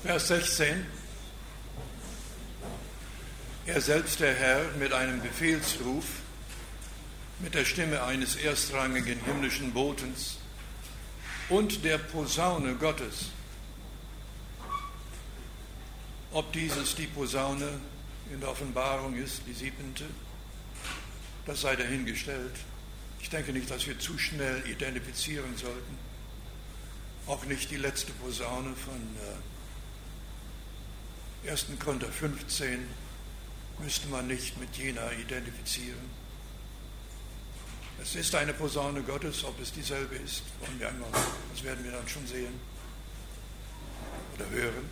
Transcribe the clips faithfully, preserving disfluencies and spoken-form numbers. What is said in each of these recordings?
Vers sechzehn. Er selbst, der Herr, mit einem Befehlsruf, mit der Stimme eines erstrangigen himmlischen Botens und der Posaune Gottes. Ob dieses die Posaune in der Offenbarung ist, die siebente, das sei dahingestellt. Ich denke nicht, dass wir zu schnell identifizieren sollten. Auch nicht die letzte Posaune von äh, erster Korinther fünfzehn müsste man nicht mit jener identifizieren. Es ist eine Posaune Gottes, ob es dieselbe ist, wollen wir einmal, das werden wir dann schon sehen oder hören.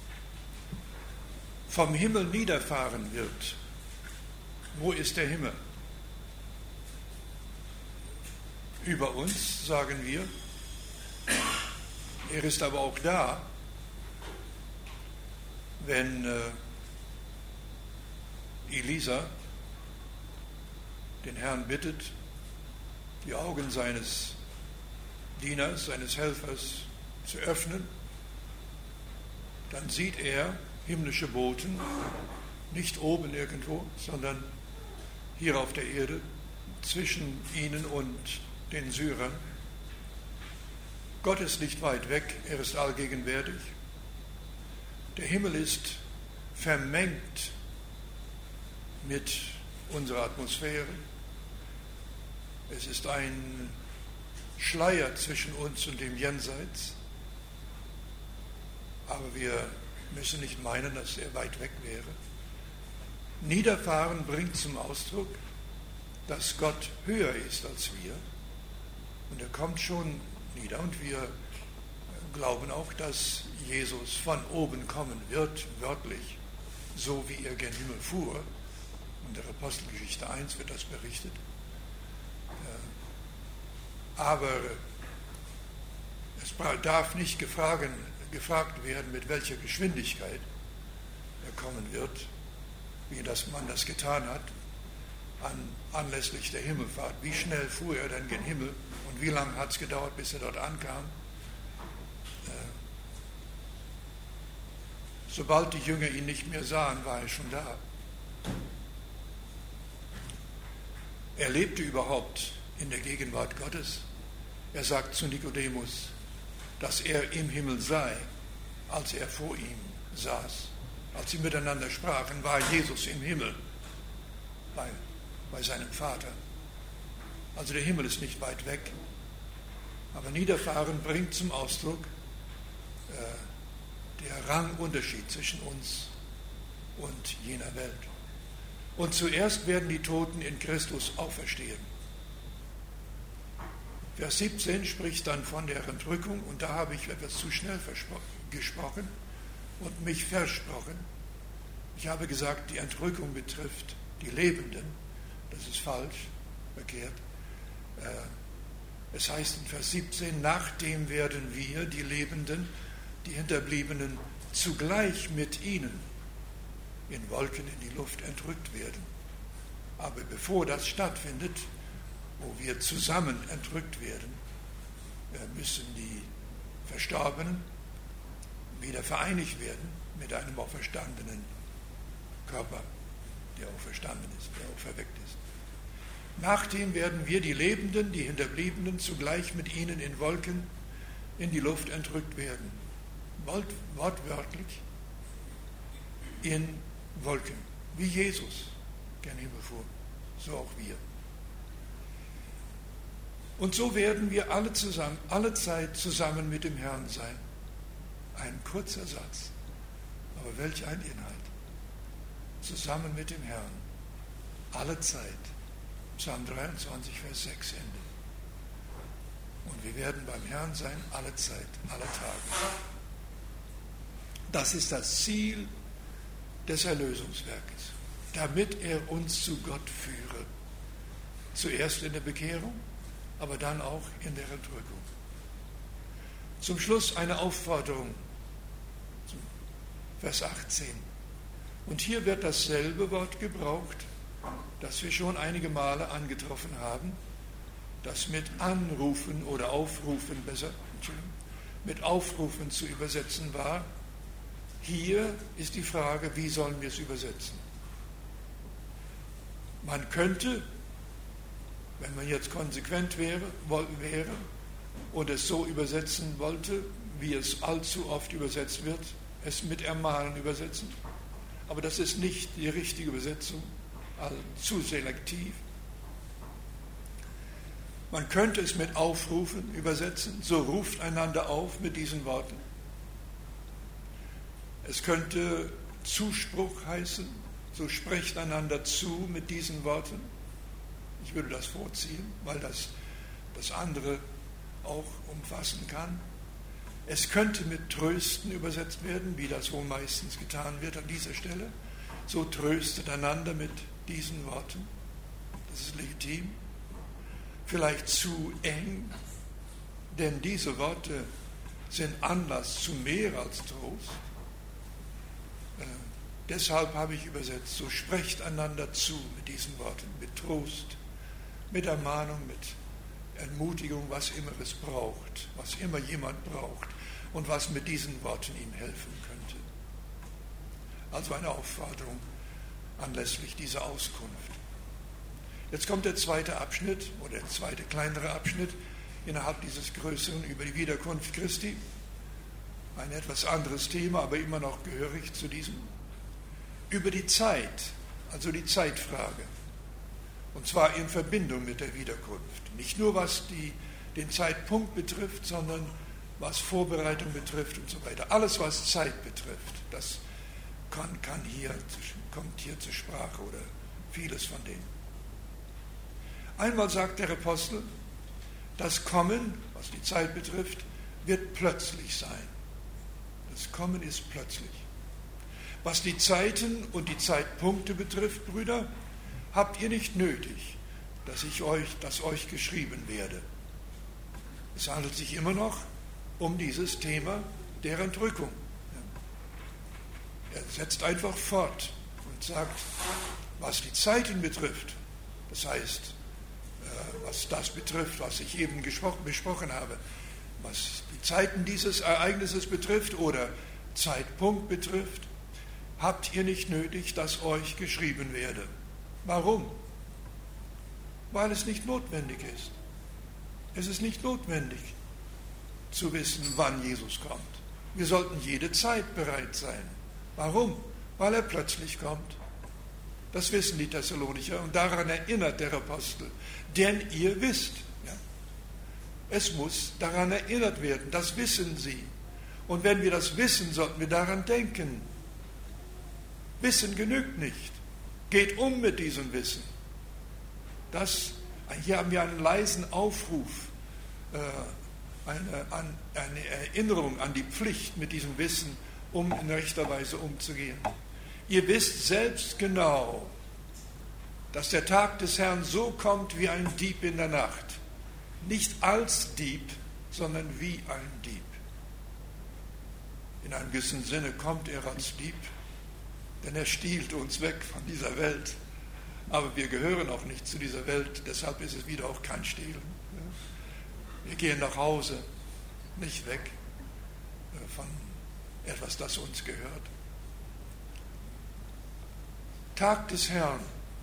Vom Himmel niederfahren wird. Wo ist der Himmel? Über uns, sagen wir. Er ist aber auch da, wenn äh, Elisa den Herrn bittet, die Augen seines Dieners, seines Helfers zu öffnen, dann sieht er himmlische Boten, nicht oben irgendwo, sondern hier auf der Erde, zwischen ihnen und den Syrern. Gott ist nicht weit weg, er ist allgegenwärtig. Der Himmel ist vermengt mit unserer Atmosphäre. Es ist ein Schleier zwischen uns und dem Jenseits. Aber wir müssen nicht meinen, dass er weit weg wäre. Niederfahren bringt zum Ausdruck, dass Gott höher ist als wir. Und er kommt schon nieder. Und wir glauben auch, dass Jesus von oben kommen wird, wörtlich, so wie er gen Himmel fuhr. In der Apostelgeschichte eins wird das berichtet. Aber es darf nicht gefragt, gefragt werden, mit welcher Geschwindigkeit er kommen wird, wie das man das getan hat an, anlässlich der Himmelfahrt. Wie schnell fuhr er denn gen Himmel und wie lange hat es gedauert, bis er dort ankam? Sobald die Jünger ihn nicht mehr sahen, war er schon da. Er lebte überhaupt in der Gegenwart Gottes. Er sagt zu Nikodemus, dass er im Himmel sei, als er vor ihm saß. Als sie miteinander sprachen, war Jesus im Himmel bei, bei seinem Vater. Also der Himmel ist nicht weit weg. Aber Niederfahren bringt zum Ausdruck äh, der Rangunterschied zwischen uns und jener Welt. Und zuerst werden die Toten in Christus auferstehen. Vers siebzehn spricht dann von der Entrückung, und da habe ich etwas zu schnell gesprochen und mich versprochen. Ich habe gesagt, die Entrückung betrifft die Lebenden. Das ist falsch, verkehrt. Es heißt in Vers siebzehn, nachdem werden wir, die Lebenden, die Hinterbliebenen, zugleich mit ihnen in Wolken in die Luft entrückt werden. Aber bevor das stattfindet, wo wir zusammen entrückt werden, müssen die Verstorbenen wieder vereinigt werden mit einem auferstandenen Körper, der auferstanden ist, der auferweckt ist. Nachdem werden wir, die Lebenden, die Hinterbliebenen, zugleich mit ihnen in Wolken in die Luft entrückt werden. Wortwörtlich in Wolken, wie Jesus gen Himmel fuhr, so auch wir. Und so werden wir alle zusammen, alle Zeit zusammen mit dem Herrn sein. Ein kurzer Satz, aber welch ein Inhalt. Zusammen mit dem Herrn, alle Zeit. Psalm dreiundzwanzig, Vers sechs, Ende. Und wir werden beim Herrn sein, alle Zeit, alle Tage. Das ist das Ziel des Erlösungswerkes, damit er uns zu Gott führe. Zuerst in der Bekehrung, aber dann auch in der Entrückung. Zum Schluss eine Aufforderung, Vers achtzehn. Und hier wird dasselbe Wort gebraucht, das wir schon einige Male angetroffen haben, das mit Anrufen oder Aufrufen, besser, mit Aufrufen zu übersetzen war. Hier ist die Frage, wie sollen wir es übersetzen? Man könnte, wenn man jetzt konsequent wäre, wäre und es so übersetzen wollte, wie es allzu oft übersetzt wird, es mit Ermahnen übersetzen. Aber das ist nicht die richtige Übersetzung, also zu selektiv. Man könnte es mit Aufrufen übersetzen, so ruft einander auf mit diesen Worten. Es könnte Zuspruch heißen, so sprecht einander zu mit diesen Worten. Ich würde das vorziehen, weil das das andere auch umfassen kann. Es könnte mit Trösten übersetzt werden, wie das wohl meistens getan wird an dieser Stelle. So tröstet einander mit diesen Worten. Das ist legitim. Vielleicht zu eng, denn diese Worte sind Anlass zu mehr als Trost. Äh, deshalb habe ich übersetzt, so sprecht einander zu mit diesen Worten, mit Trost, mit Ermahnung, mit Ermutigung, was immer es braucht, was immer jemand braucht und was mit diesen Worten ihm helfen könnte. Also eine Aufforderung anlässlich dieser Auskunft. Jetzt kommt der zweite Abschnitt oder der zweite kleinere Abschnitt innerhalb dieses größeren über die Wiederkunft Christi. Ein etwas anderes Thema, aber immer noch gehörig zu diesem. Über die Zeit, also die Zeitfrage. Und zwar in Verbindung mit der Wiederkunft. Nicht nur was die, den Zeitpunkt betrifft, sondern was Vorbereitung betrifft und so weiter. Alles, was Zeit betrifft, das kann, kann hier, kommt hier zur Sprache oder vieles von dem. Einmal sagt der Apostel, das Kommen, was die Zeit betrifft, wird plötzlich sein. Das Kommen ist plötzlich. Was die Zeiten und die Zeitpunkte betrifft, Brüder, habt ihr nicht nötig, dass ich euch, dass euch geschrieben werde. Es handelt sich immer noch um dieses Thema der Entrückung. Er setzt einfach fort und sagt, was die Zeiten betrifft, das heißt, was das betrifft, was ich eben besprochen habe, was die Zeiten dieses Ereignisses betrifft oder Zeitpunkt betrifft, habt ihr nicht nötig, dass euch geschrieben werde. Warum? Weil es nicht notwendig ist. Es ist nicht notwendig zu wissen, wann Jesus kommt. Wir sollten jede Zeit bereit sein. Warum? Weil er plötzlich kommt. Das wissen die Thessalonicher und daran erinnert der Apostel. Denn ihr wisst, ja, es muss daran erinnert werden, das wissen sie. Und wenn wir das wissen, sollten wir daran denken. Wissen genügt nicht. Geht um mit diesem Wissen. Das, hier haben wir einen leisen Aufruf, äh, eine, an, eine Erinnerung an die Pflicht, mit diesem Wissen um in rechter Weise umzugehen. Ihr wisst selbst genau, dass der Tag des Herrn so kommt wie ein Dieb in der Nacht. Nicht als Dieb, sondern wie ein Dieb. In einem gewissen Sinne kommt er als Dieb, denn er stiehlt uns weg von dieser Welt. Aber wir gehören auch nicht zu dieser Welt, deshalb ist es wieder auch kein Stehlen. Wir gehen nach Hause, nicht weg von etwas, das uns gehört. Tag des Herrn.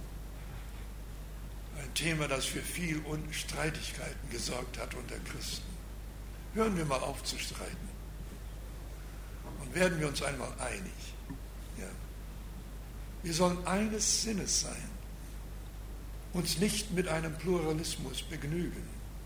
Ein Thema, das für viel Streitigkeiten gesorgt hat unter Christen. Hören wir mal auf zu streiten. Und werden wir uns einmal einig. Ja. Wir sollen eines Sinnes sein. Uns nicht mit einem Pluralismus begnügen.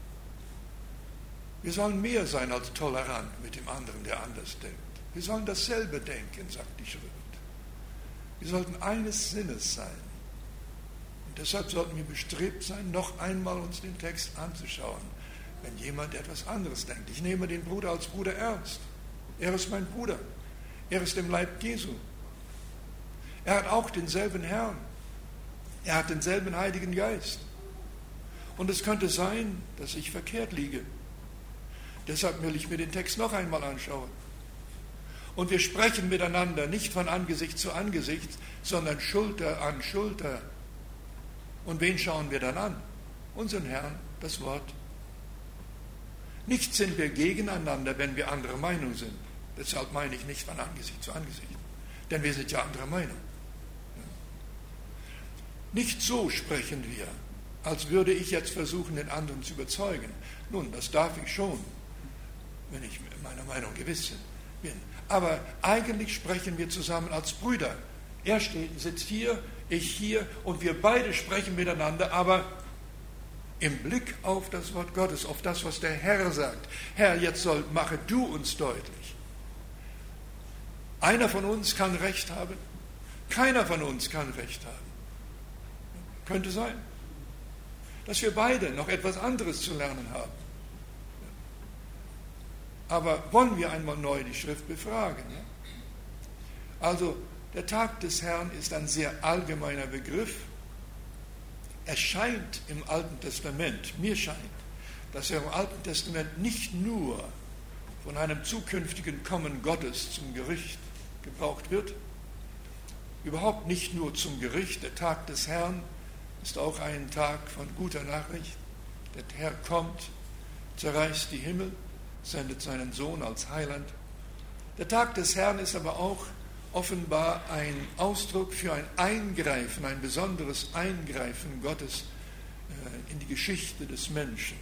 Wir sollen mehr sein als tolerant mit dem anderen, der anders denkt. Wir sollen dasselbe denken, sagt die Schrift. Wir sollten eines Sinnes sein. Und deshalb sollten wir bestrebt sein, noch einmal uns den Text anzuschauen, wenn jemand etwas anderes denkt. Ich nehme den Bruder als Bruder ernst. Er ist mein Bruder. Er ist im Leib Jesu. Er hat auch denselben Herrn. Er hat denselben Heiligen Geist. Und es könnte sein, dass ich verkehrt liege. Deshalb will ich mir den Text noch einmal anschauen. Und wir sprechen miteinander nicht von Angesicht zu Angesicht, sondern Schulter an Schulter. Und wen schauen wir dann an? Unseren Herrn, das Wort. Nicht sind wir gegeneinander, wenn wir anderer Meinung sind. Deshalb meine ich nicht von Angesicht zu Angesicht. Denn wir sind ja anderer Meinung. Nicht so sprechen wir, als würde ich jetzt versuchen, den anderen zu überzeugen. Nun, das darf ich schon, wenn ich meiner Meinung gewiss bin. Aber eigentlich sprechen wir zusammen als Brüder. Er steht, sitzt hier, ich hier und wir beide sprechen miteinander, aber im Blick auf das Wort Gottes, auf das, was der Herr sagt. Herr, jetzt soll, mache du uns deutlich. Einer von uns kann Recht haben, keiner von uns kann Recht haben. Könnte sein, dass wir beide noch etwas anderes zu lernen haben. Aber wollen wir einmal neu die Schrift befragen? Ja? Also, der Tag des Herrn ist ein sehr allgemeiner Begriff. Er scheint im Alten Testament, mir scheint, dass er im Alten Testament nicht nur von einem zukünftigen Kommen Gottes zum Gericht gebraucht wird, überhaupt nicht nur zum Gericht. Der Tag des Herrn ist auch ein Tag von guter Nachricht. Der Herr kommt, zerreißt die Himmel, sendet seinen Sohn als Heiland. Der Tag des Herrn ist aber auch offenbar ein Ausdruck für ein Eingreifen, ein besonderes Eingreifen Gottes äh, in die Geschichte des Menschen.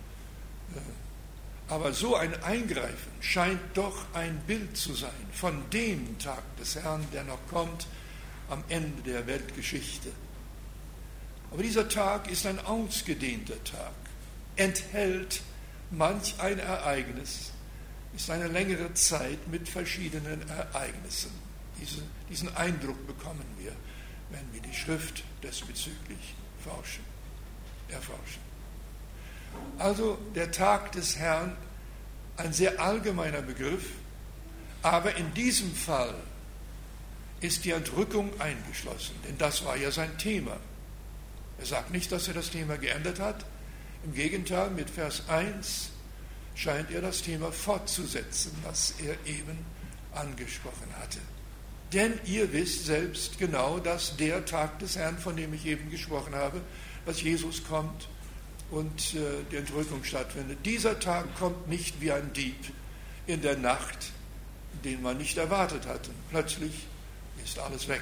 Äh, aber so ein Eingreifen scheint doch ein Bild zu sein von dem Tag des Herrn, der noch kommt am Ende der Weltgeschichte. Aber dieser Tag ist ein ausgedehnter Tag, enthält manch ein Ereignis, ist eine längere Zeit mit verschiedenen Ereignissen. Diese, diesen Eindruck bekommen wir, wenn wir die Schrift diesbezüglich forschen, erforschen. Also der Tag des Herrn, ein sehr allgemeiner Begriff, aber in diesem Fall ist die Entrückung eingeschlossen, denn das war ja sein Thema. Er sagt nicht, dass er das Thema geändert hat. Im Gegenteil, mit Vers eins scheint er das Thema fortzusetzen, was er eben angesprochen hatte. Denn ihr wisst selbst genau, dass der Tag des Herrn, von dem ich eben gesprochen habe, dass Jesus kommt und äh, die Entrückung stattfindet. Dieser Tag kommt nicht wie ein Dieb in der Nacht, den man nicht erwartet hatte. Plötzlich ist alles weg.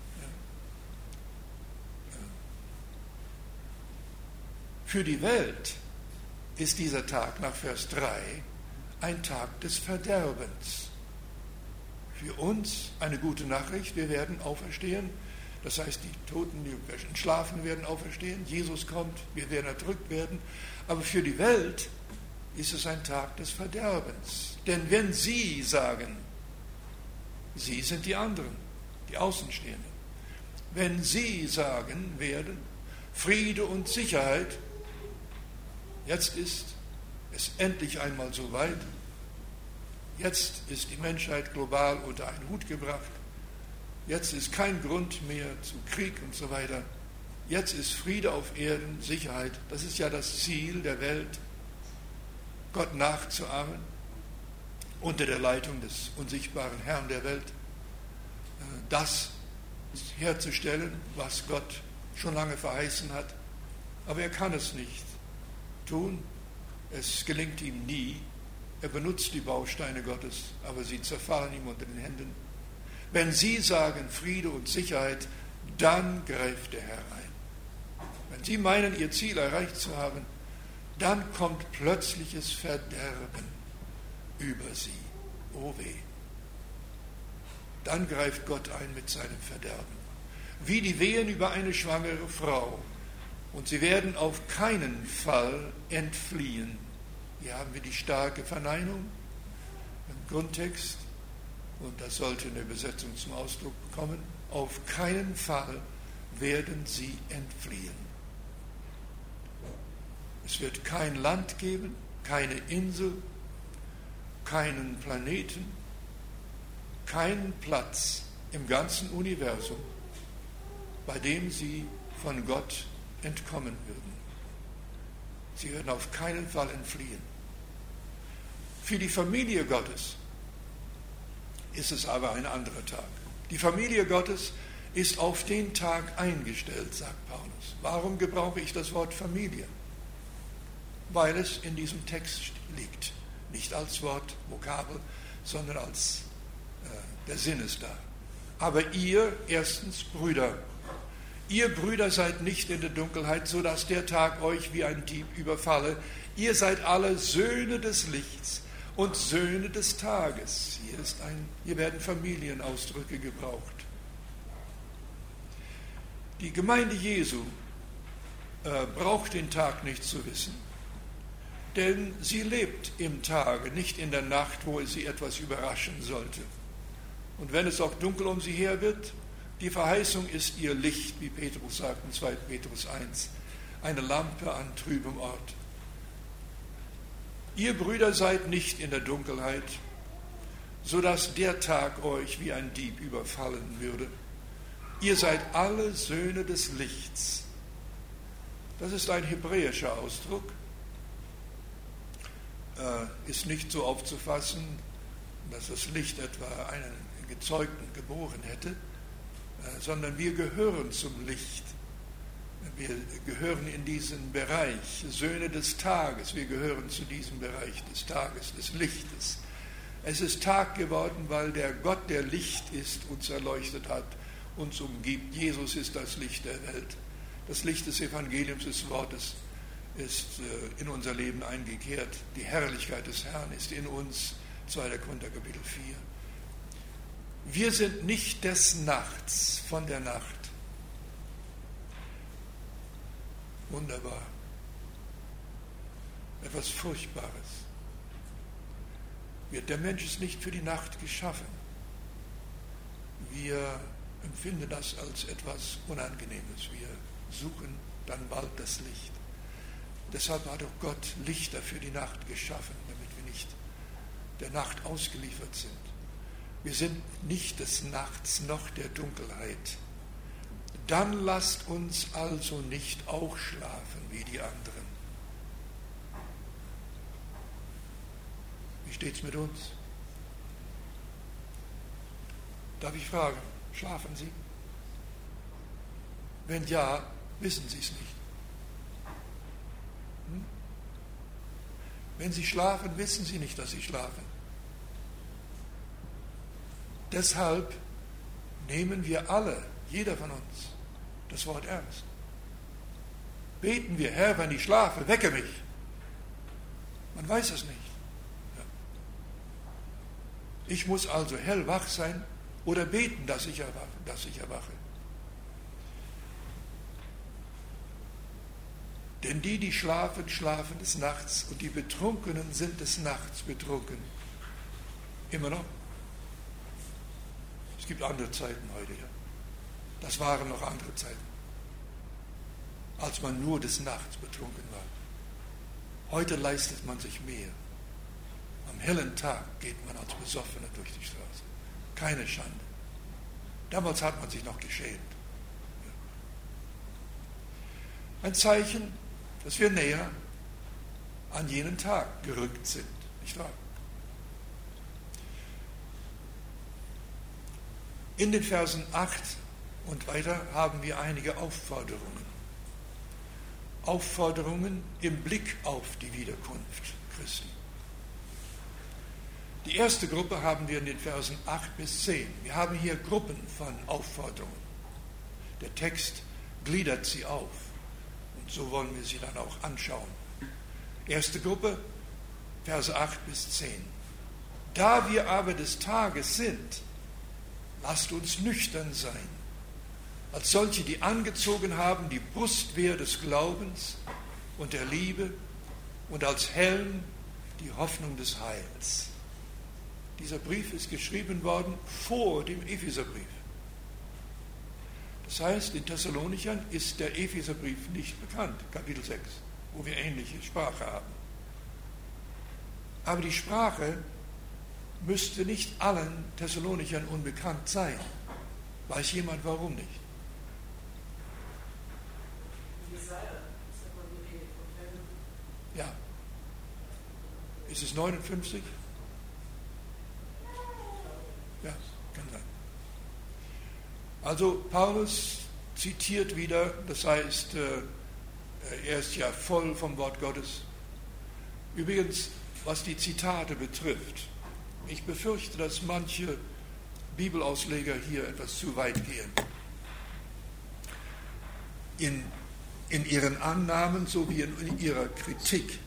Für die Welt ist dieser Tag nach Vers drei ein Tag des Verderbens. Für uns eine gute Nachricht, wir werden auferstehen. Das heißt, die Toten, die entschlafen werden auferstehen. Jesus kommt, wir werden erdrückt werden. Aber für die Welt ist es ein Tag des Verderbens. Denn wenn sie sagen, sie sind die anderen, die Außenstehenden, wenn sie sagen werden, Friede und Sicherheit, jetzt ist es endlich einmal so weit. Jetzt ist die Menschheit global unter einen Hut gebracht. Jetzt ist kein Grund mehr zu Krieg und so weiter. Jetzt ist Friede auf Erden, Sicherheit. Das ist ja das Ziel der Welt, Gott nachzuahmen, unter der Leitung des unsichtbaren Herrn der Welt, das herzustellen, was Gott schon lange verheißen hat. Aber er kann es nicht tun. Es gelingt ihm nie. Er benutzt die Bausteine Gottes, aber sie zerfallen ihm unter den Händen. Wenn sie sagen Friede und Sicherheit, dann greift der Herr ein. Wenn sie meinen, ihr Ziel erreicht zu haben, dann kommt plötzliches Verderben über sie. Oh weh. Dann greift Gott ein mit seinem Verderben. Wie die Wehen über eine schwangere Frau. Und sie werden auf keinen Fall entfliehen. Hier haben wir die starke Verneinung im Grundtext. Und das sollte in der Übersetzung zum Ausdruck kommen. Auf keinen Fall werden sie entfliehen. Es wird kein Land geben, keine Insel, keinen Planeten, keinen Platz im ganzen Universum, bei dem sie von Gott entkommen würden. Sie werden auf keinen Fall entfliehen. Für die Familie Gottes ist es aber ein anderer Tag. Die Familie Gottes ist auf den Tag eingestellt, sagt Paulus. Warum gebrauche ich das Wort Familie? Weil es in diesem Text liegt. Nicht als Wort, Vokabel, sondern als äh, der Sinn ist da. Aber ihr, erstens, Brüder, ihr Brüder seid nicht in der Dunkelheit, so dass der Tag euch wie ein Dieb überfalle. Ihr seid alle Söhne des Lichts und Söhne des Tages. Hier, ist ein, hier werden Familienausdrücke gebraucht. Die Gemeinde Jesu äh, braucht den Tag nicht zu wissen, denn sie lebt im Tage, nicht in der Nacht, wo es sie etwas überraschen sollte. Und wenn es auch dunkel um sie her wird, die Verheißung ist ihr Licht, wie Petrus sagt in zweiter Petrus eins, eine Lampe an trübem Ort. Ihr Brüder seid nicht in der Dunkelheit, so dass der Tag euch wie ein Dieb überfallen würde. Ihr seid alle Söhne des Lichts. Das ist ein hebräischer Ausdruck, äh, ist nicht so aufzufassen, dass das Licht etwa einen Gezeugten geboren hätte, äh, sondern wir gehören zum Licht. Wir gehören in diesen Bereich, Söhne des Tages, wir gehören zu diesem Bereich des Tages, des Lichtes. Es ist Tag geworden, weil der Gott, der Licht ist, uns erleuchtet hat, uns umgibt. Jesus ist das Licht der Welt. Das Licht des Evangeliums, des Wortes, ist in unser Leben eingekehrt. Die Herrlichkeit des Herrn ist in uns, zweiter Korinther Kapitel vier. Wir sind nicht des Nachts, von der Nacht. Wunderbar. Etwas Furchtbares. Der Mensch ist nicht für die Nacht geschaffen. Wir empfinden das als etwas Unangenehmes. Wir suchen dann bald das Licht. Deshalb hat auch Gott Lichter für die Nacht geschaffen, damit wir nicht der Nacht ausgeliefert sind. Wir sind nicht des Nachts noch der Dunkelheit. Dann lasst uns also nicht auch schlafen wie die anderen. Wie steht es mit uns? Darf ich fragen, schlafen Sie? Wenn ja, wissen Sie es nicht. Hm? Wenn Sie schlafen, wissen Sie nicht, dass Sie schlafen. Deshalb nehmen wir alle, jeder von uns, das Wort ernst. Beten wir, Herr, wenn ich schlafe, wecke mich. Man weiß es nicht. Ja. Ich muss also hellwach sein oder beten, dass ich erwache. Dass ich erwache. Denn die, die schlafen, schlafen des Nachts und die Betrunkenen sind des Nachts betrunken. Immer noch. Es gibt andere Zeiten heute, ja. Das waren noch andere Zeiten, als man nur des Nachts betrunken war. Heute leistet man sich mehr. Am hellen Tag geht man als Besoffener durch die Straße. Keine Schande. Damals hat man sich noch geschämt. Ein Zeichen, dass wir näher an jenen Tag gerückt sind, nicht wahr? In den Versen acht und weiter haben wir einige Aufforderungen. Aufforderungen im Blick auf die Wiederkunft Christi. Die erste Gruppe haben wir in den Versen acht bis zehn. Wir haben hier Gruppen von Aufforderungen. Der Text gliedert sie auf. Und so wollen wir sie dann auch anschauen. Erste Gruppe, Verse acht bis zehn. Da wir aber des Tages sind, lasst uns nüchtern sein, als solche, die angezogen haben die Brustwehr des Glaubens und der Liebe und als Helm die Hoffnung des Heils. Dieser Brief ist geschrieben worden vor dem Epheserbrief. Das heißt, den Thessalonichern ist der Epheserbrief nicht bekannt, Kapitel sechs, wo wir ähnliche Sprache haben. Aber die Sprache müsste nicht allen Thessalonichern unbekannt sein. Weiß jemand, warum nicht? Ja. Ist es neunundfünfzig? Ja, kann sein. Also Paulus zitiert wieder, das heißt, er ist ja voll vom Wort Gottes. Übrigens, was die Zitate betrifft, Ich befürchte, dass manche Bibelausleger hier etwas zu weit gehen. In, in ihren Annahmen sowie in ihrer Kritik.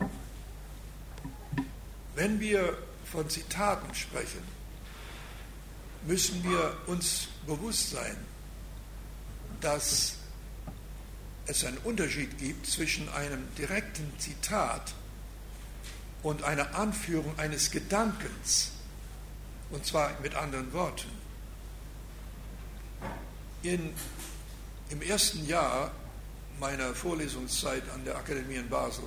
Wenn wir von Zitaten sprechen, müssen wir uns bewusst sein, dass es einen Unterschied gibt zwischen einem direkten Zitat und einer Anführung eines Gedankens, und zwar mit anderen Worten. In, Im ersten Jahr meiner Vorlesungszeit an der Akademie in Basel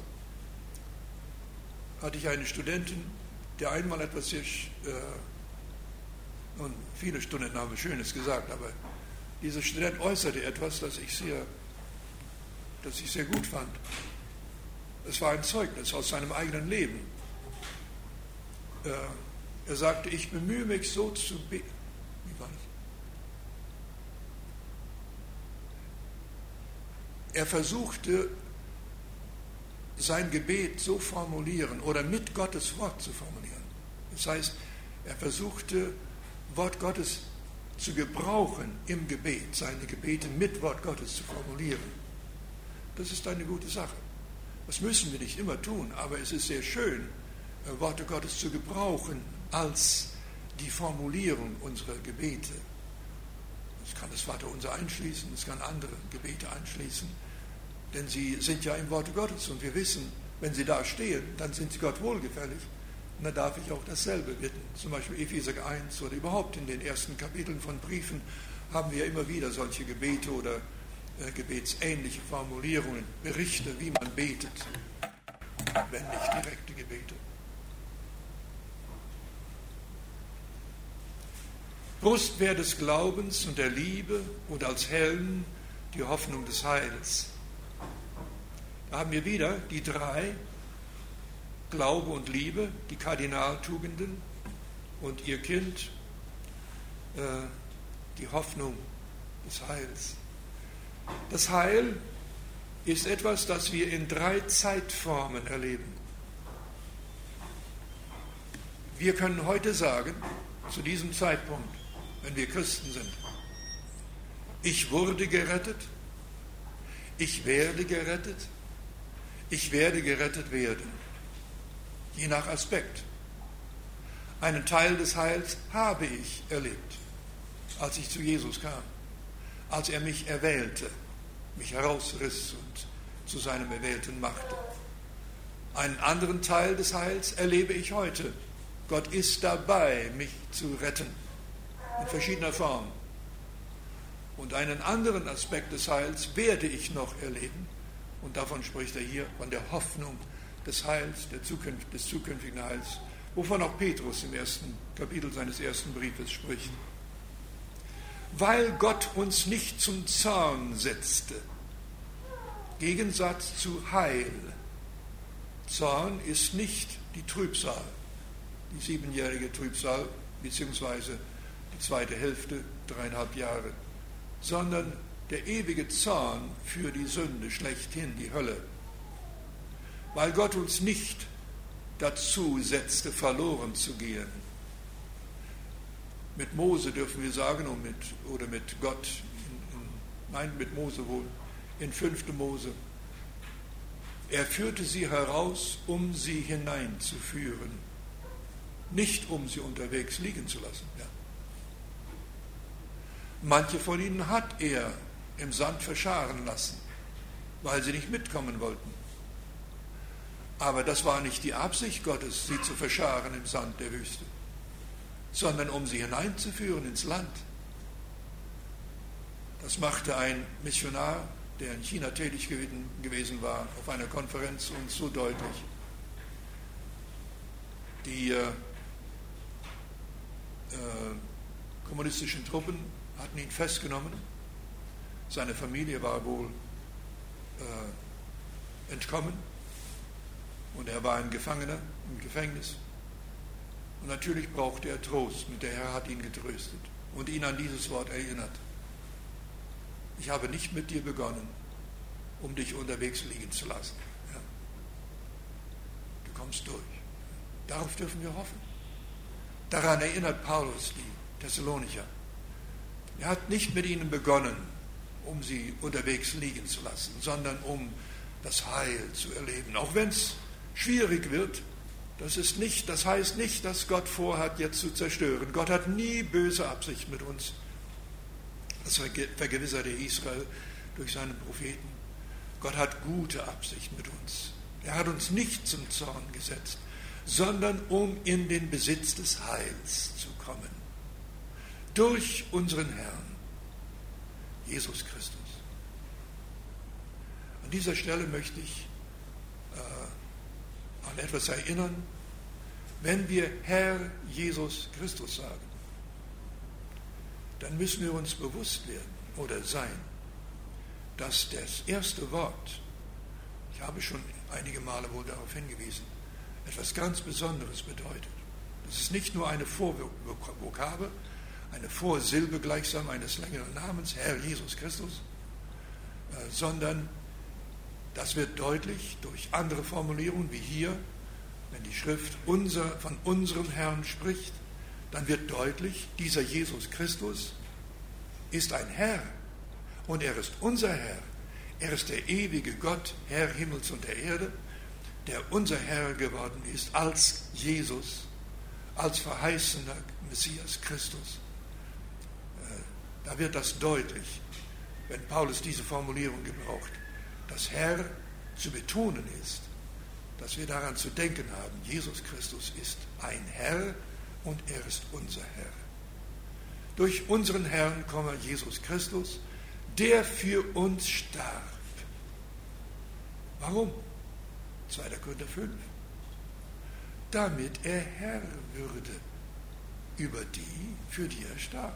hatte ich einen Studenten, der einmal etwas sehr, äh, nun, viele Studenten haben Schönes gesagt, aber dieser Student äußerte etwas, das ich sehr, das ich sehr gut fand. Es war ein Zeugnis aus seinem eigenen Leben. Äh, er sagte, ich bemühe mich so zu beten. Wie war das? Er versuchte, sein Gebet so formulieren oder mit Gottes Wort zu formulieren. Das heißt, er versuchte, Wort Gottes zu gebrauchen im Gebet, seine Gebete mit Wort Gottes zu formulieren. Das ist eine gute Sache. Das müssen wir nicht immer tun, aber es ist sehr schön, Worte Gottes zu gebrauchen als die Formulierung unserer Gebete. Das kann das Vaterunser einschließen, das kann andere Gebete einschließen, denn sie sind ja im Worte Gottes und wir wissen, wenn sie da stehen, dann sind sie Gott wohlgefällig. Und dann darf ich auch dasselbe bitten. Zum Beispiel Epheser eins oder überhaupt in den ersten Kapiteln von Briefen haben wir immer wieder solche Gebete oder äh, gebetsähnliche Formulierungen, Berichte, wie man betet, wenn nicht direkte Gebete. Brustwehr des Glaubens und der Liebe und als Helm die Hoffnung des Heils. Da haben wir wieder die drei, Glaube und Liebe, die Kardinaltugenden und ihr Kind, äh, die Hoffnung des Heils. Das Heil ist etwas, das wir in drei Zeitformen erleben. Wir können heute sagen, zu diesem Zeitpunkt, wenn wir Christen sind, ich wurde gerettet, ich werde gerettet, ich werde gerettet werden. Je nach Aspekt. Einen Teil des Heils habe ich erlebt, als ich zu Jesus kam, als er mich erwählte, mich herausriss und zu seinem Erwählten machte. Einen anderen Teil des Heils erlebe ich heute. Gott ist dabei, mich zu retten, in verschiedener Form. Und einen anderen Aspekt des Heils werde ich noch erleben. Und davon spricht er hier, von der Hoffnung des Heils, der Zukunft, des zukünftigen Heils, wovon auch Petrus im ersten Kapitel seines ersten Briefes spricht. Weil Gott uns nicht zum Zorn setzte, Gegensatz zu Heil. Zorn ist nicht die Trübsal, die siebenjährige Trübsal, beziehungsweise die zweite Hälfte, dreieinhalb Jahre, sondern der ewige Zorn für die Sünde, schlechthin die Hölle. Weil Gott uns nicht dazu setzte, verloren zu gehen. Mit Mose dürfen wir sagen, und mit, oder mit Gott, in, in, nein, mit Mose wohl, in fünfte Mose. Er führte sie heraus, um sie hineinzuführen, nicht um sie unterwegs liegen zu lassen. Ja. Manche von ihnen hat er im Sand verscharen lassen, weil sie nicht mitkommen wollten. Aber das war nicht die Absicht Gottes, sie zu verscharen im Sand der Wüste, sondern um sie hineinzuführen ins Land. Das machte ein Missionar, der in China tätig gewesen war, auf einer Konferenz uns so deutlich. Die äh, äh, kommunistischen Truppen hatten ihn festgenommen. Seine Familie war wohl äh, entkommen und er war ein Gefangener im Gefängnis. Und natürlich brauchte er Trost und der Herr hat ihn getröstet und ihn an dieses Wort erinnert. Ich habe nicht mit dir begonnen, um dich unterwegs liegen zu lassen. Ja. Du kommst durch. Darauf dürfen wir hoffen. Daran erinnert Paulus die Thessalonicher. Er hat nicht mit ihnen begonnen, um sie unterwegs liegen zu lassen, sondern um das Heil zu erleben. Auch wenn es schwierig wird, das ist nicht, das heißt nicht, dass Gott vorhat, jetzt zu zerstören. Gott hat nie böse Absicht mit uns. Das vergewisserte Israel durch seinen Propheten. Gott hat gute Absicht mit uns. Er hat uns nicht zum Zorn gesetzt, sondern um in den Besitz des Heils zu kommen. Durch unseren Herrn, Jesus Christus. An dieser Stelle möchte ich äh, an etwas erinnern. Wenn wir Herr Jesus Christus sagen, dann müssen wir uns bewusst werden oder sein, dass das erste Wort, ich habe schon einige Male wohl darauf hingewiesen, etwas ganz Besonderes bedeutet. Das ist nicht nur eine Vorvokabel, eine Vorsilbe gleichsam eines längeren Namens, Herr Jesus Christus, äh, sondern das wird deutlich durch andere Formulierungen, wie hier, wenn die Schrift unser, von unserem Herrn spricht, dann wird deutlich, dieser Jesus Christus ist ein Herr und er ist unser Herr. Er ist der ewige Gott, Herr Himmels und der Erde, der unser Herr geworden ist als Jesus, als verheißener Messias Christus. Da wird das deutlich, wenn Paulus diese Formulierung gebraucht, dass Herr zu betonen ist, dass wir daran zu denken haben, Jesus Christus ist ein Herr und er ist unser Herr. Durch unseren Herrn, Jesus Christus, der für uns starb. Warum? zweiter Korinther fünf. Damit er Herr würde über die, für die er starb.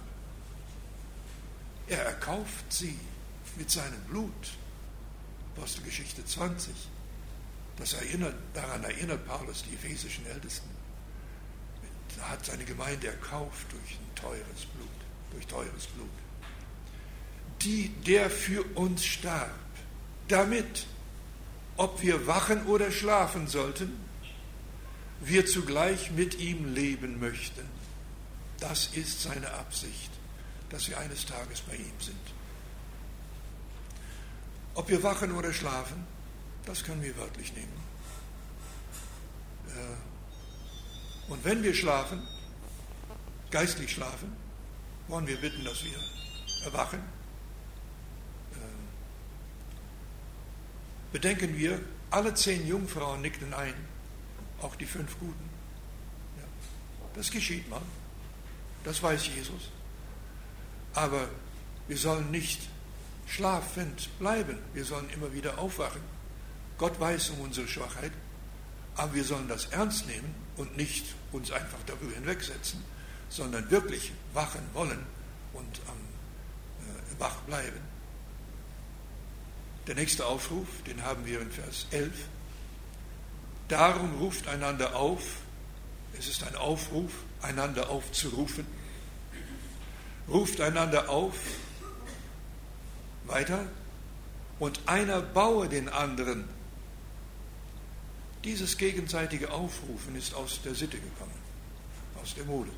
Er erkauft sie mit seinem Blut. Apostelgeschichte zwanzig. Das erinnert, daran erinnert Paulus die ephesischen Ältesten. Er hat seine Gemeinde erkauft durch ein teures Blut, durch teures Blut. Die, der für uns starb, damit, ob wir wachen oder schlafen sollten, wir zugleich mit ihm leben möchten. Das ist seine Absicht, dass wir eines Tages bei ihm sind. Ob wir wachen oder schlafen, das können wir wörtlich nehmen. Und wenn wir schlafen, geistlich schlafen, wollen wir bitten, dass wir erwachen. Bedenken wir, alle zehn Jungfrauen nickten ein, auch die fünf Guten. Ja, das geschieht mal, das weiß Jesus. Aber wir sollen nicht schlafend bleiben, wir sollen immer wieder aufwachen. Gott weiß um unsere Schwachheit, aber wir sollen das ernst nehmen und nicht uns einfach darüber hinwegsetzen, sondern wirklich wachen wollen und am äh, wach bleiben. Der nächste Aufruf, den haben wir in Vers elf. Darum ruft einander auf, es ist ein Aufruf, einander aufzurufen. Ruft einander auf, weiter, und einer baue den anderen. Dieses gegenseitige Aufrufen ist aus der Sitte gekommen, aus der Mode.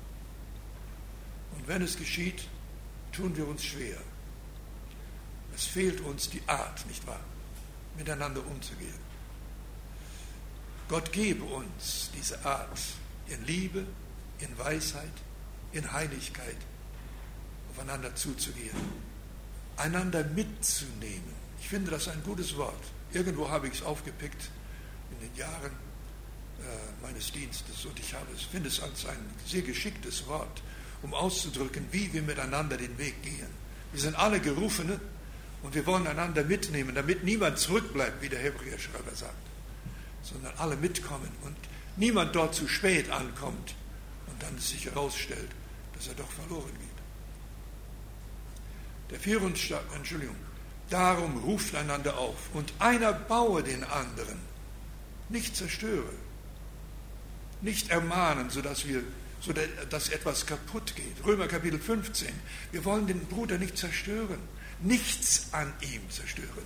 Und wenn es geschieht, tun wir uns schwer. Es fehlt uns die Art, nicht wahr, miteinander umzugehen. Gott gebe uns diese Art in Liebe, in Weisheit, in Heiligkeit, aufeinander zuzugehen, einander mitzunehmen. Ich finde das ein gutes Wort. Irgendwo habe ich es aufgepickt in den Jahren äh, meines Dienstes und ich habe es, finde es als ein sehr geschicktes Wort, um auszudrücken, wie wir miteinander den Weg gehen. Wir sind alle Gerufene und wir wollen einander mitnehmen, damit niemand zurückbleibt, wie der Hebräerschreiber sagt, sondern alle mitkommen und niemand dort zu spät ankommt und dann sich herausstellt, dass er doch verloren geht. Der vierundzwanzigste Entschuldigung, darum ruft einander auf und einer baue den anderen, nicht zerstöre, nicht ermahnen, sodass wir, sodass etwas kaputt geht. Römer Kapitel fünfzehn, wir wollen den Bruder nicht zerstören, nichts an ihm zerstören,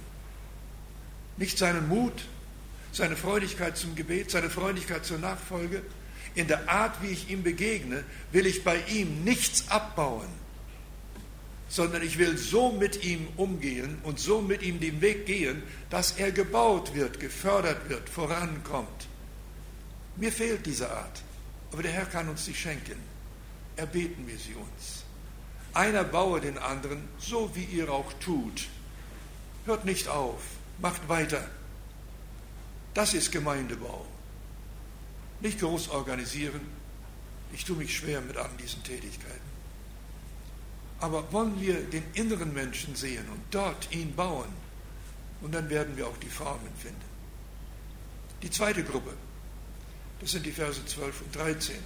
nicht seinen Mut, seine Freudigkeit zum Gebet, seine Freudigkeit zur Nachfolge. In der Art, wie ich ihm begegne, will ich bei ihm nichts abbauen, sondern ich will so mit ihm umgehen und so mit ihm den Weg gehen, dass er gebaut wird, gefördert wird, vorankommt. Mir fehlt diese Art, aber der Herr kann uns sie schenken. Erbeten wir sie uns. Einer baue den anderen, so wie ihr auch tut. Hört nicht auf, macht weiter. Das ist Gemeindebau. Nicht groß organisieren. Ich tue mich schwer mit all diesen Tätigkeiten. Aber wollen wir den inneren Menschen sehen und dort ihn bauen, und dann werden wir auch die Formen finden. Die zweite Gruppe, das sind die Verse zwölf und dreizehn.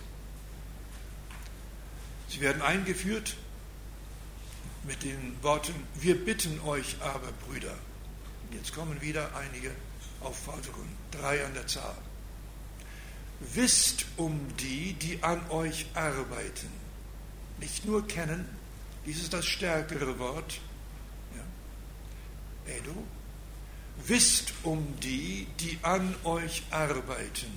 Sie werden eingeführt mit den Worten, wir bitten euch aber, Brüder. Und jetzt kommen wieder einige Aufforderungen, drei an der Zahl. Wisst um die, die an euch arbeiten. Nicht nur kennen, dies ist das stärkere Wort. Ja. Edo. Wisst um die, die an euch arbeiten.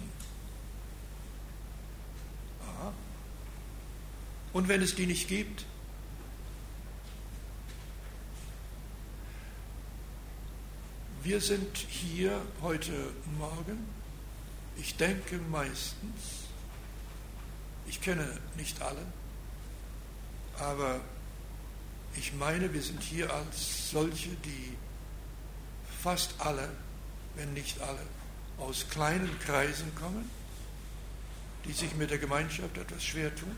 Aha. Und wenn es die nicht gibt? Wir sind hier heute Morgen, ich denke meistens, ich kenne nicht alle, aber ich meine, wir sind hier als solche, die fast alle, wenn nicht alle, aus kleinen Kreisen kommen, die sich mit der Gemeinschaft etwas schwer tun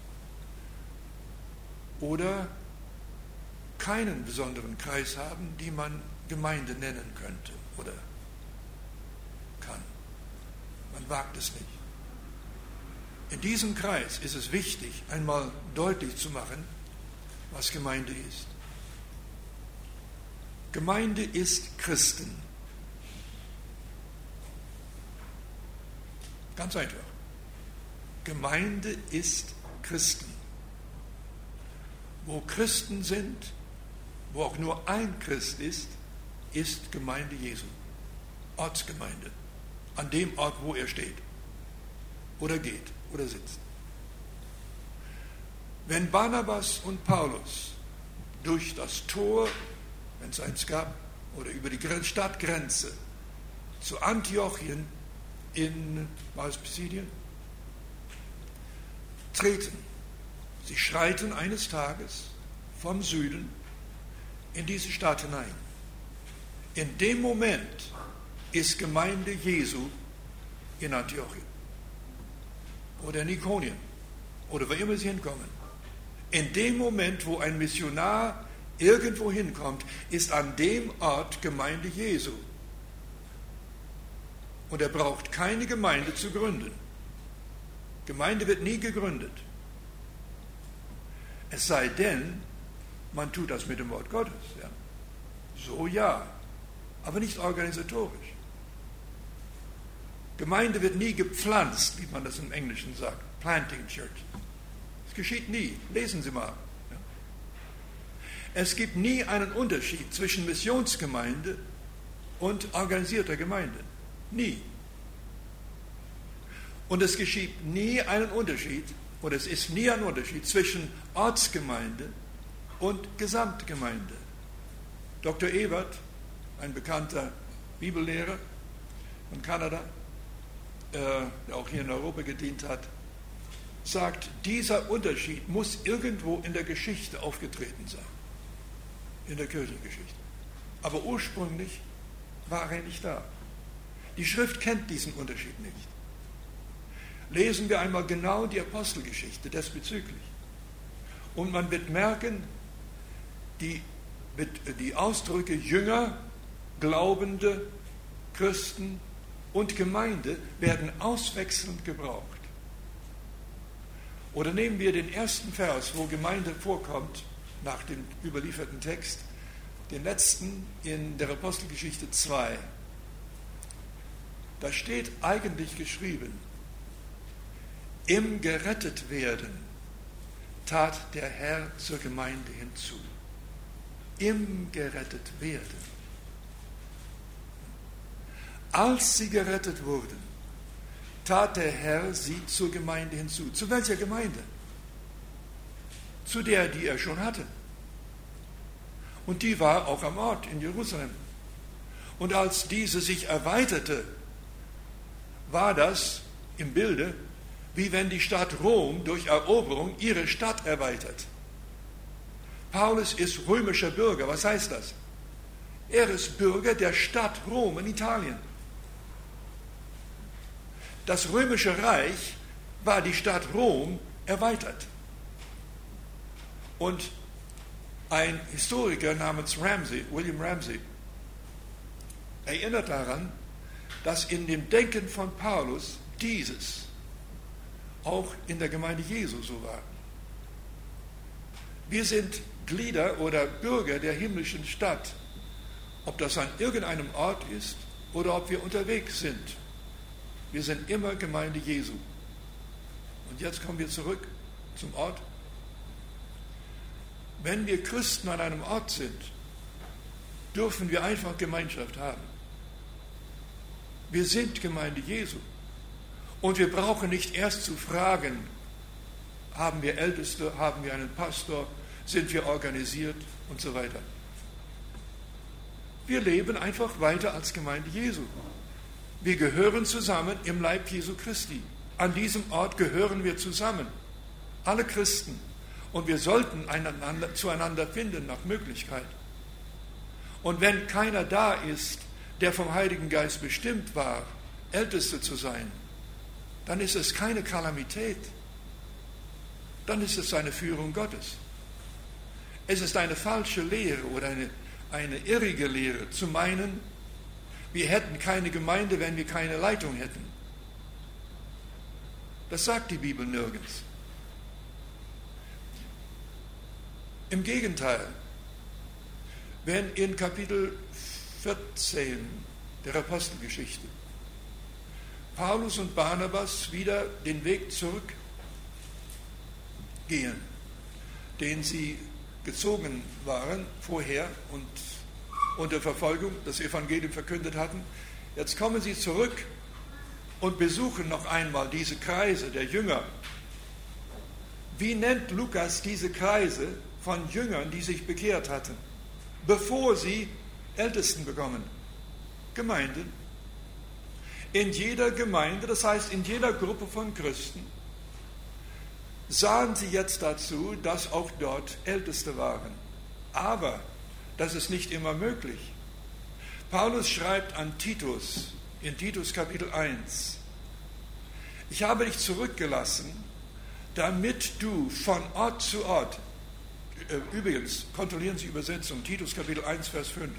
oder keinen besonderen Kreis haben, die man Gemeinde nennen könnte oder kann. Man wagt es nicht. In diesem Kreis ist es wichtig, einmal deutlich zu machen, was Gemeinde ist. Gemeinde ist Christen. Ganz einfach. Gemeinde ist Christen. Wo Christen sind, wo auch nur ein Christ ist, ist Gemeinde Jesu. Ortsgemeinde. An dem Ort, wo er steht. Oder geht. Oder sitzt. Wenn Barnabas und Paulus durch das Tor, wenn es eins gab, oder über die Stadtgrenze zu Antiochien in, war es Pisidien, treten, sie schreiten eines Tages vom Süden in diese Stadt hinein. In dem Moment ist Gemeinde Jesu in Antiochien oder in Ikonien oder wo immer sie hinkommen. In dem Moment, wo ein Missionar irgendwo hinkommt, ist an dem Ort Gemeinde Jesu. Und er braucht keine Gemeinde zu gründen. Gemeinde wird nie gegründet. Es sei denn, man tut das mit dem Wort Gottes. Ja. So ja, aber nicht organisatorisch. Gemeinde wird nie gepflanzt, wie man das im Englischen sagt. Planting Church. Es geschieht nie. Lesen Sie mal. Ja. Es gibt nie einen Unterschied zwischen Missionsgemeinde und organisierter Gemeinde. Nie. Und es geschieht nie einen Unterschied, oder es ist nie ein Unterschied zwischen Ortsgemeinde und Gesamtgemeinde. Doktor Ebert, ein bekannter Bibellehrer von Kanada, der auch hier in Europa gedient hat, sagt, dieser Unterschied muss irgendwo in der Geschichte aufgetreten sein, in der Kirchengeschichte. Aber ursprünglich war er nicht da. Die Schrift kennt diesen Unterschied nicht. Lesen wir einmal genau die Apostelgeschichte diesbezüglich. Und man wird merken, die, die Ausdrücke Jünger, Glaubende, Christen und Gemeinde werden auswechselnd gebraucht. Oder nehmen wir den ersten Vers, wo Gemeinde vorkommt, nach dem überlieferten Text, den letzten in der Apostelgeschichte zwei. Da steht eigentlich geschrieben, im Gerettetwerden tat der Herr zur Gemeinde hinzu. Im Gerettetwerden. Als sie gerettet wurden, tat der Herr sie zur Gemeinde hinzu. Zu welcher Gemeinde? Zu der, die er schon hatte. Und die war auch am Ort in Jerusalem. Und als diese sich erweiterte, war das im Bilde, wie wenn die Stadt Rom durch Eroberung ihre Stadt erweitert. Paulus ist römischer Bürger. Was heißt das? Er ist Bürger der Stadt Rom in Italien. Das römische Reich war die Stadt Rom erweitert. Und ein Historiker namens Ramsey, William Ramsey, erinnert daran, dass in dem Denken von Paulus dieses auch in der Gemeinde Jesu so war. Wir sind Glieder oder Bürger der himmlischen Stadt, ob das an irgendeinem Ort ist oder ob wir unterwegs sind. Wir sind immer Gemeinde Jesu. Und jetzt kommen wir zurück zum Ort. Wenn wir Christen an einem Ort sind, dürfen wir einfach Gemeinschaft haben. Wir sind Gemeinde Jesu. Und wir brauchen nicht erst zu fragen, haben wir Älteste, haben wir einen Pastor, sind wir organisiert und so weiter. Wir leben einfach weiter als Gemeinde Jesu. Wir gehören zusammen im Leib Jesu Christi. An diesem Ort gehören wir zusammen, alle Christen. Und wir sollten einander, zueinander finden nach Möglichkeit. Und wenn keiner da ist, der vom Heiligen Geist bestimmt war, Älteste zu sein, dann ist es keine Kalamität. Dann ist es eine Führung Gottes. Es ist eine falsche Lehre oder eine, eine irrige Lehre, zu meinen, wir hätten keine Gemeinde, wenn wir keine Leitung hätten. Das sagt die Bibel nirgends. Im Gegenteil, wenn in Kapitel vierzehn der Apostelgeschichte Paulus und Barnabas wieder den Weg zurückgehen, den sie gezogen waren vorher und unter Verfolgung das Evangelium verkündet hatten, jetzt kommen sie zurück und besuchen noch einmal diese Kreise der Jünger. Wie nennt Lukas diese Kreise von Jüngern, die sich bekehrt hatten, bevor sie Ältesten bekommen? Gemeinden. In jeder Gemeinde, das heißt in jeder Gruppe von Christen, sahen sie jetzt dazu, dass auch dort Älteste waren. Aber das ist nicht immer möglich. Paulus schreibt an Titus, in Titus Kapitel eins, ich habe dich zurückgelassen, damit du von Ort zu Ort, übrigens, kontrollieren Sie Übersetzung, Titus Kapitel eins, Vers fünf.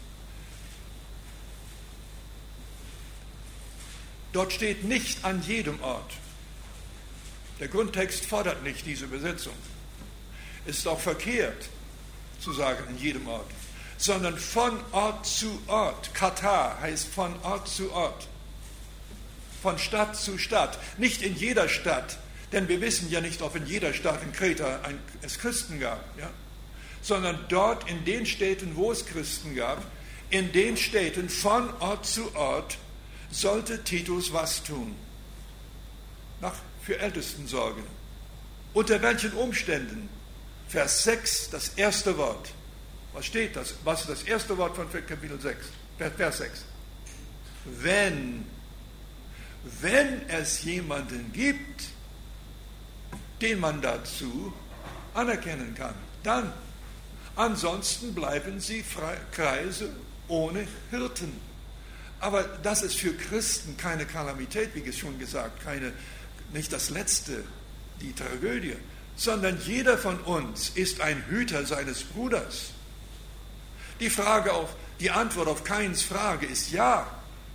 Dort steht nicht an jedem Ort. Der Grundtext fordert nicht diese Übersetzung. Es ist auch verkehrt zu sagen in jedem Ort, sondern von Ort zu Ort. Kata heißt von Ort zu Ort. Von Stadt zu Stadt. Nicht in jeder Stadt, denn wir wissen ja nicht, ob in jeder Stadt in Kreta ein, es Christen gab, ja? Sondern dort in den Städten, wo es Christen gab, in den Städten von Ort zu Ort sollte Titus was tun? Nach, für Ältesten sorgen. Unter welchen Umständen? Vers sechs, das erste Wort. Was steht das? Was ist das erste Wort von Kapitel sechs? Vers sechs. Wenn, wenn es jemanden gibt, den man dazu anerkennen kann, dann. Ansonsten bleiben sie Kreise ohne Hirten. Aber das ist für Christen keine Kalamität, wie schon gesagt, keine, nicht das Letzte, die Tragödie, sondern jeder von uns ist ein Hüter seines Bruders. Die Frage auf, die Antwort auf Kains Frage ist ja.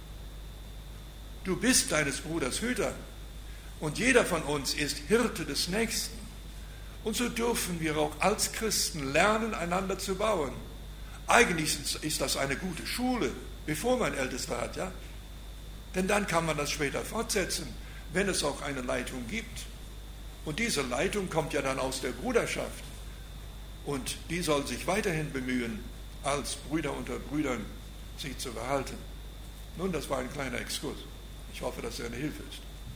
Du bist deines Bruders Hüter und jeder von uns ist Hirte des Nächsten. Und so dürfen wir auch als Christen lernen, einander zu bauen. Eigentlich ist das eine gute Schule, bevor man Ältester hat, ja? Denn dann kann man das später fortsetzen, wenn es auch eine Leitung gibt. Und diese Leitung kommt ja dann aus der Bruderschaft. Und die soll sich weiterhin bemühen, als Brüder unter Brüdern sich zu verhalten. Nun, das war ein kleiner Exkurs. Ich hoffe, dass er eine Hilfe ist.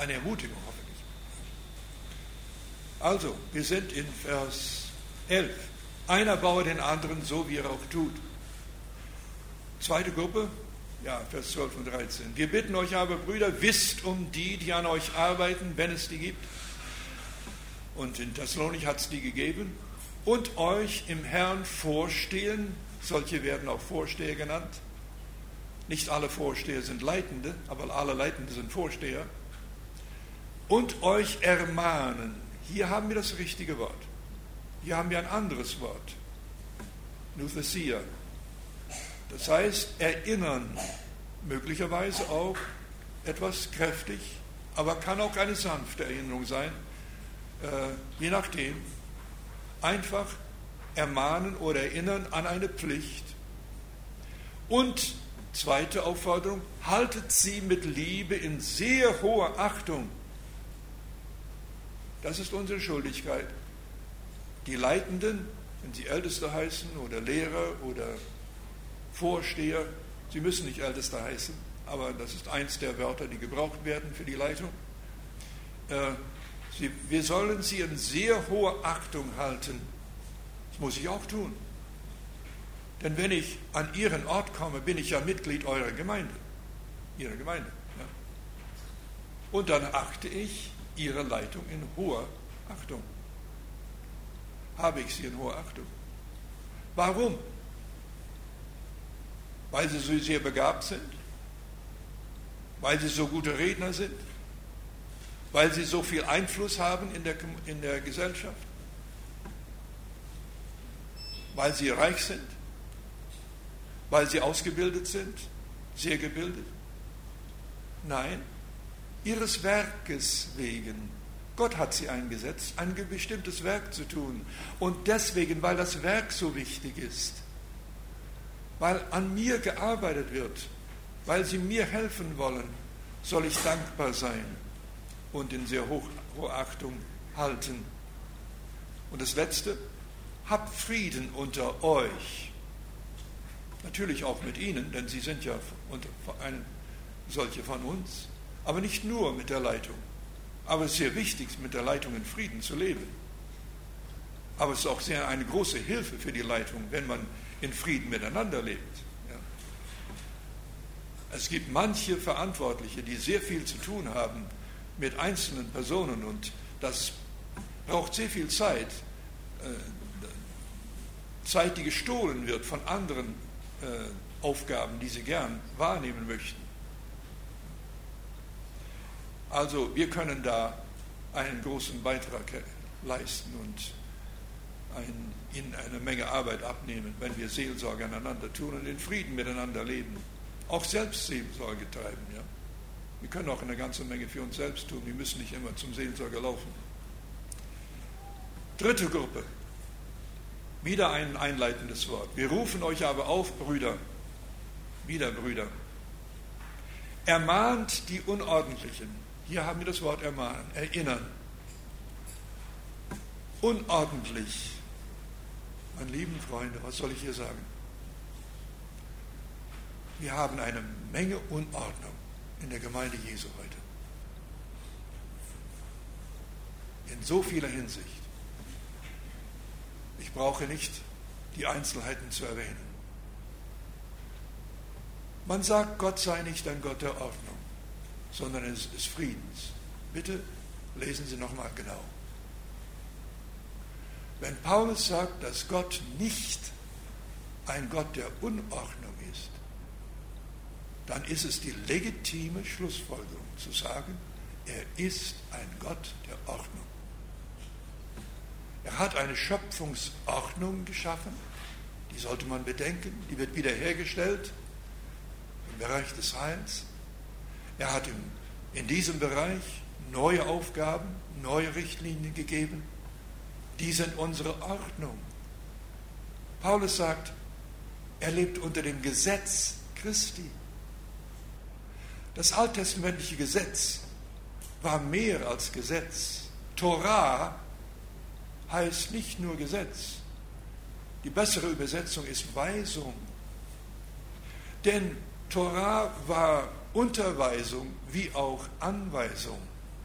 Eine Ermutigung, hoffentlich. Also, wir sind in Vers elf. Einer baue den anderen so, wie er auch tut. Zweite Gruppe, ja, Vers zwölf und dreizehn. Wir bitten euch aber, Brüder, wisst um die, die an euch arbeiten, wenn es die gibt. Und in Thessalonik hat es die gegeben. Und euch im Herrn vorstehen. Solche werden auch Vorsteher genannt. Nicht alle Vorsteher sind Leitende, aber alle Leitende sind Vorsteher. Und euch ermahnen. Hier haben wir das richtige Wort. Hier haben wir ein anderes Wort. Nouthesia. Das heißt, erinnern. Möglicherweise auch etwas kräftig, aber kann auch eine sanfte Erinnerung sein. Äh, je nachdem. Einfach ermahnen oder erinnern an eine Pflicht. Und zweite Aufforderung, haltet sie mit Liebe in sehr hoher Achtung. Das ist unsere Schuldigkeit. Die Leitenden, wenn sie Älteste heißen oder Lehrer oder Vorsteher, sie müssen nicht Älteste heißen, aber das ist eins der Wörter, die gebraucht werden für die Leitung. Äh, sie, wir sollen sie in sehr hoher Achtung halten. Das muss ich auch tun. Denn wenn ich an Ihren Ort komme, bin ich ja Mitglied eurer Gemeinde, Ihrer Gemeinde. Ja. Und dann achte ich Ihre Leitung in hoher Achtung. Habe ich sie in hoher Achtung. Warum? Weil sie so sehr begabt sind? Weil sie so gute Redner sind? Weil sie so viel Einfluss haben in der, in der Gesellschaft? Weil sie reich sind? Weil sie ausgebildet sind? Sehr gebildet? Nein, ihres Werkes wegen. Gott hat sie eingesetzt, ein bestimmtes Werk zu tun. Und deswegen, weil das Werk so wichtig ist, weil an mir gearbeitet wird, weil sie mir helfen wollen, soll ich dankbar sein und in sehr hoher Achtung halten. Und das Letzte, habt Frieden unter euch. Natürlich auch mit ihnen, denn sie sind ja solche von uns, aber nicht nur mit der Leitung. Aber es ist sehr wichtig, mit der Leitung in Frieden zu leben. Aber es ist auch sehr eine große Hilfe für die Leitung, wenn man in Frieden miteinander lebt. Ja. Es gibt manche Verantwortliche, die sehr viel zu tun haben mit einzelnen Personen und das braucht sehr viel Zeit, äh, Zeit, die gestohlen wird von anderen äh, Aufgaben, die sie gern wahrnehmen möchten. Also wir können da einen großen Beitrag leisten und ein, ihnen eine Menge Arbeit abnehmen, wenn wir Seelsorge aneinander tun und in Frieden miteinander leben. Auch Selbstseelsorge treiben. Ja? Wir können auch eine ganze Menge für uns selbst tun. Wir müssen nicht immer zum Seelsorger laufen. Dritte Gruppe. Wieder ein einleitendes Wort. Wir rufen euch aber auf, Brüder. Wieder Brüder. Ermahnt die Unordentlichen. Hier haben wir das Wort ermahnen, erinnern. Unordentlich. Meine lieben Freunde, was soll ich hier sagen? Wir haben eine Menge Unordnung in der Gemeinde Jesu heute. In so vieler Hinsicht. Ich brauche nicht die Einzelheiten zu erwähnen. Man sagt, Gott sei nicht ein Gott der Ordnung, sondern es ist Friedens. Bitte lesen Sie nochmal genau. Wenn Paulus sagt, dass Gott nicht ein Gott der Unordnung ist, dann ist es die legitime Schlussfolgerung zu sagen, er ist ein Gott der Ordnung. Er hat eine Schöpfungsordnung geschaffen, die sollte man bedenken, die wird wiederhergestellt im Bereich des Heils. Er hat in, in diesem Bereich neue Aufgaben, neue Richtlinien gegeben. Die sind unsere Ordnung. Paulus sagt, er lebt unter dem Gesetz Christi. Das alttestamentliche Gesetz war mehr als Gesetz. Torah heißt nicht nur Gesetz. Die bessere Übersetzung ist Weisung. Denn Torah war Unterweisung wie auch Anweisung.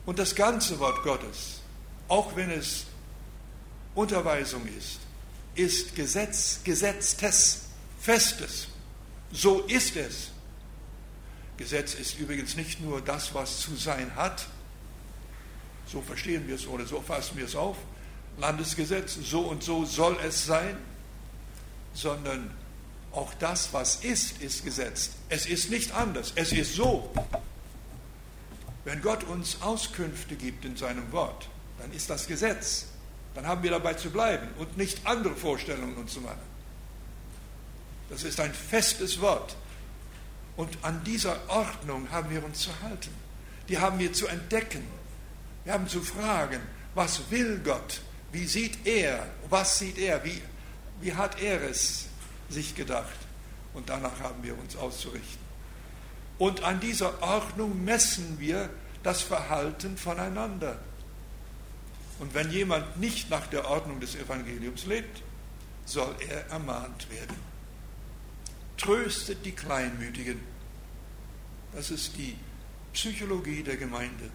Und das ganze Wort Gottes, auch wenn es Unterweisung ist, ist Gesetz, Gesetztes, Festes. So ist es. Gesetz ist übrigens nicht nur das, was zu sein hat, so verstehen wir es oder so fassen wir es auf, Landesgesetz, so und so soll es sein, sondern auch das, was ist, ist gesetzt. Es ist nicht anders, es ist so. Wenn Gott uns Auskünfte gibt in seinem Wort, dann ist das Gesetz. Dann haben wir dabei zu bleiben und nicht andere Vorstellungen uns zu machen. Das ist ein festes Wort. Und an dieser Ordnung haben wir uns zu halten. Die haben wir zu entdecken. Wir haben zu fragen, was will Gott? Wie sieht er? Was sieht er? Wie, wie hat er es sich gedacht? Und danach haben wir uns auszurichten. Und an dieser Ordnung messen wir das Verhalten voneinander. Und wenn jemand nicht nach der Ordnung des Evangeliums lebt, soll er ermahnt werden. Tröstet die Kleinmütigen. Das ist die Psychologie der Gemeinde.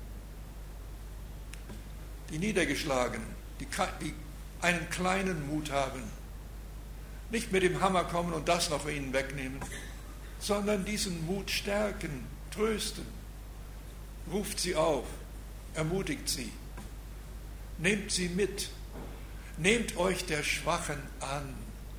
Die Niedergeschlagenen, die, die einen kleinen Mut haben, nicht mit dem Hammer kommen und das noch ihnen wegnehmen, sondern diesen Mut stärken, trösten. Ruft sie auf, ermutigt sie, nehmt sie mit, nehmt euch der Schwachen an.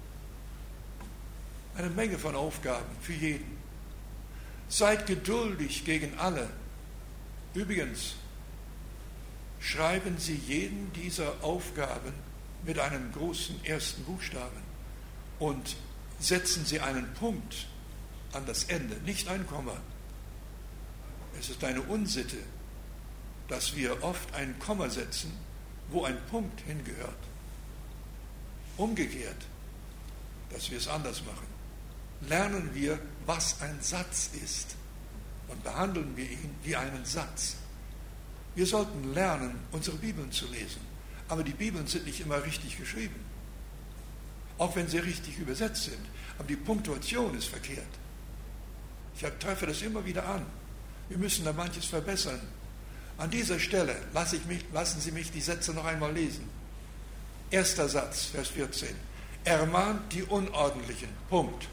Eine Menge von Aufgaben für jeden. Seid geduldig gegen alle. Übrigens, schreiben Sie jeden dieser Aufgaben mit einem großen ersten Buchstaben und setzen Sie einen Punkt an das Ende, nicht ein Komma. Es ist eine Unsitte, dass wir oft ein Komma setzen, wo ein Punkt hingehört. Umgekehrt, dass wir es anders machen. Lernen wir, was ein Satz ist und behandeln wir ihn wie einen Satz. Wir sollten lernen, unsere Bibeln zu lesen, aber die Bibeln sind nicht immer richtig geschrieben, auch wenn sie richtig übersetzt sind, aber die Punktuation ist verkehrt. Ich treffe das immer wieder an. Wir müssen da manches verbessern. An dieser Stelle lasse ich mich, lassen Sie mich die Sätze noch einmal lesen. Erster Satz, Vers vierzehn. Ermahnt die Unordentlichen. Punkt.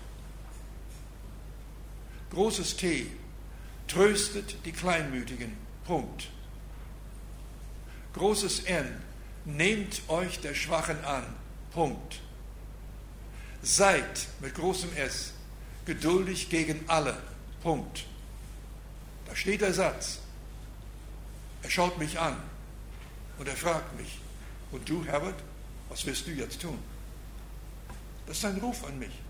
Großes T. Tröstet die Kleinmütigen. Punkt. Großes N. Nehmt euch der Schwachen an. Punkt. Seid, mit großem S, geduldig gegen alle. Punkt. Da steht der Satz. Er schaut mich an und er fragt mich, und du, Herbert, was wirst du jetzt tun? Das ist ein Ruf an mich.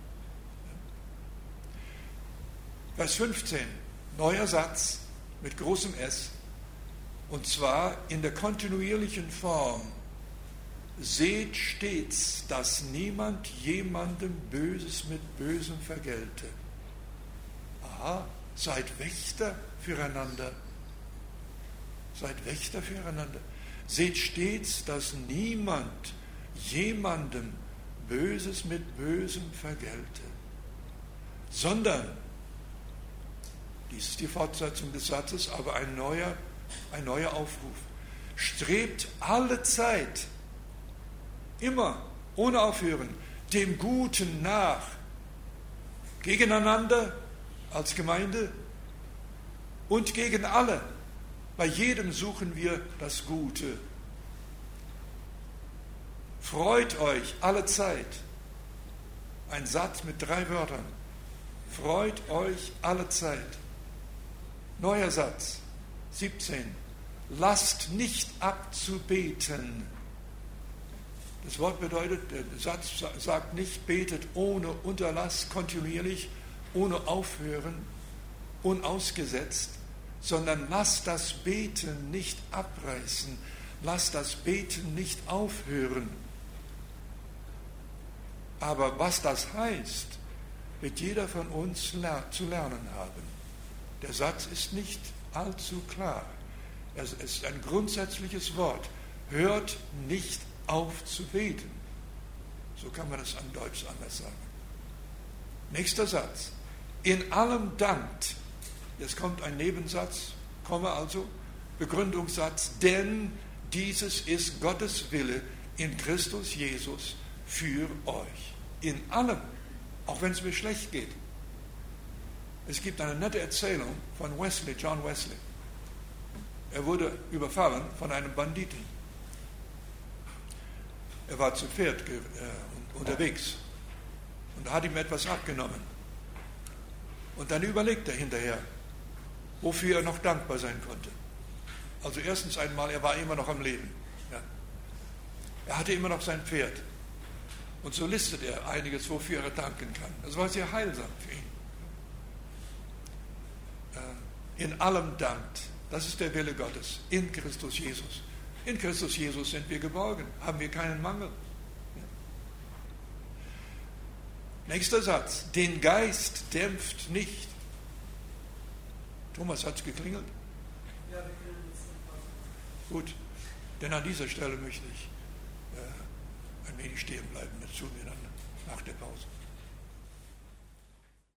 Vers fünfzehn, neuer Satz mit großem S, und zwar in der kontinuierlichen Form. Seht stets, dass niemand jemandem Böses mit Bösem vergelte. Aha, seid Wächter füreinander. Seid Wächter füreinander. Seht stets, dass niemand jemandem Böses mit Bösem vergelte, sondern, dies ist die Fortsetzung des Satzes, aber ein neuer, ein neuer Aufruf, strebt alle Zeit, immer, ohne Aufhören, dem Guten nach, gegeneinander als Gemeinde und gegen alle. Bei jedem suchen wir das Gute. Freut euch alle Zeit. Ein Satz mit drei Wörtern. Freut euch alle Zeit. Neuer Satz, siebzehn. Lasst nicht ab zu beten. Das Wort bedeutet, der Satz sagt nicht, betet ohne Unterlass, kontinuierlich, ohne Aufhören, unausgesetzt, sondern lasst das Beten nicht abreißen, lasst das Beten nicht aufhören. Aber was das heißt, wird jeder von uns zu lernen haben. Der Satz ist nicht allzu klar. Es ist ein grundsätzliches Wort. Hört nicht auf zu beten. So kann man das an Deutsch anders sagen. Nächster Satz. In allem dankt. Jetzt kommt ein Nebensatz, Komma also, Begründungssatz, denn dieses ist Gottes Wille in Christus Jesus für euch. In allem, auch wenn es mir schlecht geht. Es gibt eine nette Erzählung von Wesley, John Wesley. Er wurde überfallen von einem Banditen. Er war zu Pferd äh, unterwegs und hat ihm etwas abgenommen. Und dann überlegt er hinterher, wofür er noch dankbar sein konnte. Also erstens einmal, er war immer noch am Leben. Ja. Er hatte immer noch sein Pferd. Und so listet er einiges, wofür er danken kann. Das war sehr heilsam für ihn. In allem dankt. Das ist der Wille Gottes. In Christus Jesus. In Christus Jesus sind wir geborgen. Haben wir keinen Mangel. Ja. Nächster Satz. Den Geist dämpft nicht. Thomas, hat es geklingelt? Ja, wir können das nicht. Gut, denn an dieser Stelle möchte ich äh, ein wenig stehen bleiben. Das tun wir dann nach der Pause.